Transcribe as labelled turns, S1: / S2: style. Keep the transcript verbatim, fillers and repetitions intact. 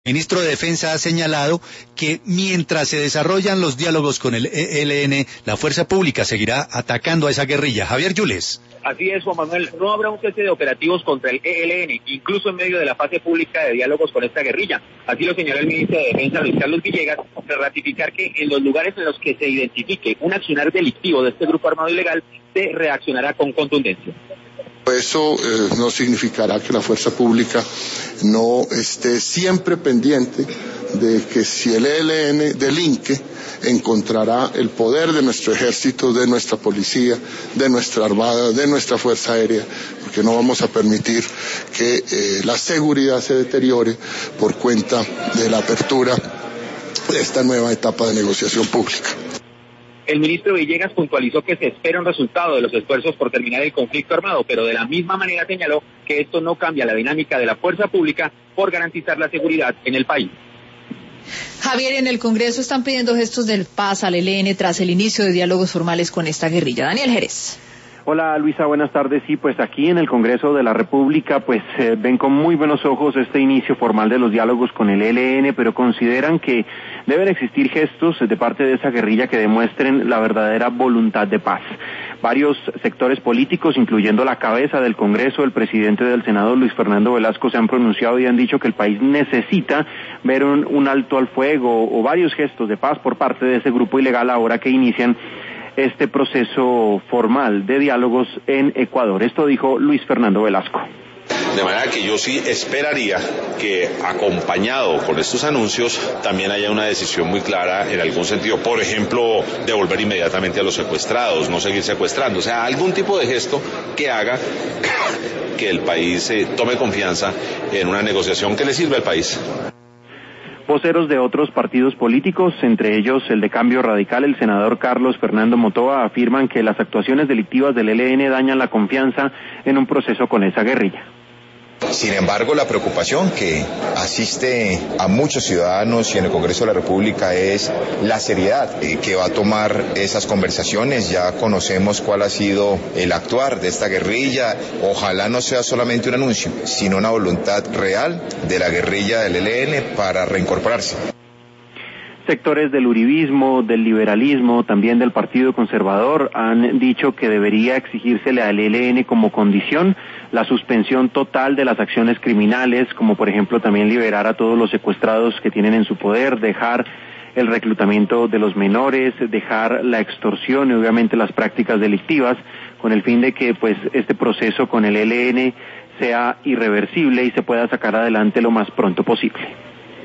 S1: El ministro de Defensa ha señalado que mientras se desarrollan los diálogos con el E L N, la fuerza pública seguirá atacando a esa guerrilla. Javier Yules.
S2: Así es, Juan Manuel, no habrá un cese de operativos contra el E L N, incluso en medio de la fase pública de diálogos con esta guerrilla. Así lo señaló el ministro de Defensa, Luis Carlos Villegas, de ratificar que en los lugares en los que se identifique un accionar delictivo de este grupo armado ilegal, se reaccionará con contundencia.
S3: Eso eh, no significará que la fuerza pública no esté siempre pendiente de que si el E L N delinque, encontrará el poder de nuestro ejército, de nuestra policía, de nuestra armada, de nuestra fuerza aérea, porque no vamos a permitir que eh, la seguridad se deteriore por cuenta de la apertura de esta nueva etapa de negociación pública.
S2: El ministro Villegas puntualizó que se espera un resultado de los esfuerzos por terminar el conflicto armado, pero de la misma manera señaló que esto no cambia la dinámica de la fuerza pública por garantizar la seguridad en el país.
S4: Javier, en el Congreso están pidiendo gestos de paz al E L N tras el inicio de diálogos formales con esta guerrilla. Daniel Jerez.
S5: Hola Luisa, buenas tardes. Sí, pues aquí en el Congreso de la República pues eh, ven con muy buenos ojos este inicio formal de los diálogos con el E L N, pero consideran que deben existir gestos de parte de esa guerrilla que demuestren la verdadera voluntad de paz. Varios sectores políticos, incluyendo la cabeza del Congreso, el presidente del Senado, Luis Fernando Velasco, se han pronunciado y han dicho que el país necesita ver un, un alto al fuego o varios gestos de paz por parte de ese grupo ilegal ahora que inician este proceso formal de diálogos en Ecuador. Esto dijo Luis Fernando Velasco.
S6: De manera que yo sí esperaría que acompañado con estos anuncios también haya una decisión muy clara en algún sentido, por ejemplo, devolver inmediatamente a los secuestrados, no seguir secuestrando, o sea, algún tipo de gesto que haga que el país eh, tome confianza en una negociación que le sirva al país.
S5: Voceros de otros partidos políticos, entre ellos el de Cambio Radical, el senador Carlos Fernando Motoa, afirman que las actuaciones delictivas del E L N dañan la confianza en un proceso con esa guerrilla.
S7: Sin embargo, la preocupación que asiste a muchos ciudadanos y en el Congreso de la República es la seriedad eh, que va a tomar esas conversaciones. Ya conocemos cuál ha sido el actuar de esta guerrilla. Ojalá no sea solamente un anuncio, sino una voluntad real de la guerrilla del E L N para reincorporarse.
S5: Sectores del uribismo, del liberalismo, también del Partido Conservador han dicho que debería exigírsele al E L N como condición la suspensión total de las acciones criminales, como por ejemplo también liberar a todos los secuestrados que tienen en su poder, dejar el reclutamiento de los menores, dejar la extorsión y obviamente las prácticas delictivas, con el fin de que pues este proceso con el E L N sea irreversible y se pueda sacar adelante lo más pronto posible.